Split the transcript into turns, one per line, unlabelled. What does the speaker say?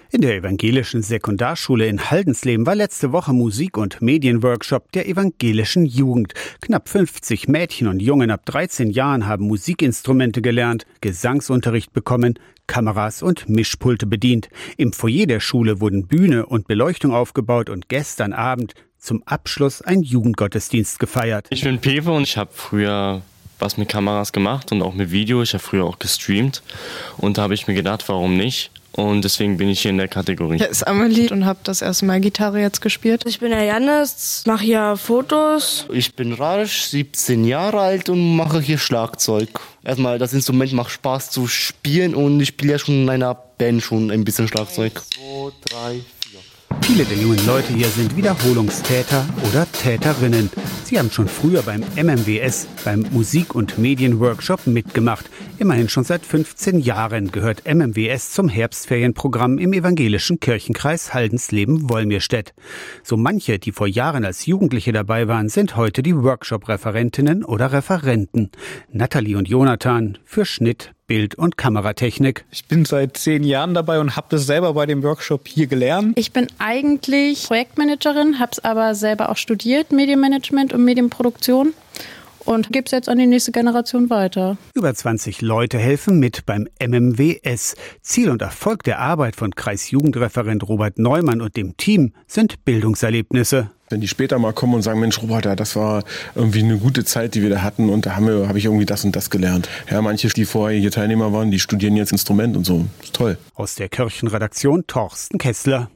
In der evangelischen Sekundarschule in Haldensleben war letzte Woche Musik- und Medienworkshop der evangelischen Jugend. Knapp 50 Mädchen und Jungen ab 13 Jahren haben Musikinstrumente gelernt, Gesangsunterricht bekommen, Kameras und Mischpulte bedient. Im Foyer der Schule wurden Bühne und Beleuchtung aufgebaut und gestern Abend zum Abschluss ein Jugendgottesdienst gefeiert.
Ich bin Pepe und ich habe früher was mit Kameras gemacht und auch mit Video. Ich habe früher auch gestreamt und da habe ich mir gedacht, warum nicht? Und deswegen bin ich hier in der Kategorie.
Ich ist Amelie und habe das erste Mal Gitarre jetzt gespielt.
Ich bin der Jannis, mache hier Fotos.
Ich bin Radisch, 17 Jahre alt und mache hier Schlagzeug. Erstmal, das Instrument macht Spaß zu spielen und ich spiele ja schon in einer Band schon ein bisschen Schlagzeug. 1, 2, 3, 4.
Viele der jungen Leute hier sind Wiederholungstäter oder Täterinnen. Sie haben schon früher beim MMWS, beim Musik- und Medienworkshop mitgemacht. Immerhin schon seit 15 Jahren gehört MMWS zum Herbstferienprogramm im evangelischen Kirchenkreis Haldensleben-Wolmirstedt. So manche, die vor Jahren als Jugendliche dabei waren, sind heute die Workshop-Referentinnen oder Referenten. Nathalie und Jonathan für Schnitt, Bild- und Kameratechnik.
Ich bin seit 10 Jahren dabei und habe das selber bei dem Workshop hier gelernt.
Ich bin eigentlich Projektmanagerin, habe es aber selber auch studiert, Medienmanagement und Medienproduktion. Und gebe es jetzt an die nächste Generation weiter.
Über 20 Leute helfen mit beim MMWS. Ziel und Erfolg der Arbeit von Kreisjugendreferent Robert Neumann und dem Team sind Bildungserlebnisse.
Wenn die später mal kommen und sagen, Mensch Robert, das war irgendwie eine gute Zeit, die wir da hatten und da habe ich irgendwie das und das gelernt. Ja, manche, die vorher hier Teilnehmer waren, die studieren jetzt Instrument und so. Das ist toll.
Aus der Kirchenredaktion Torsten Kessler.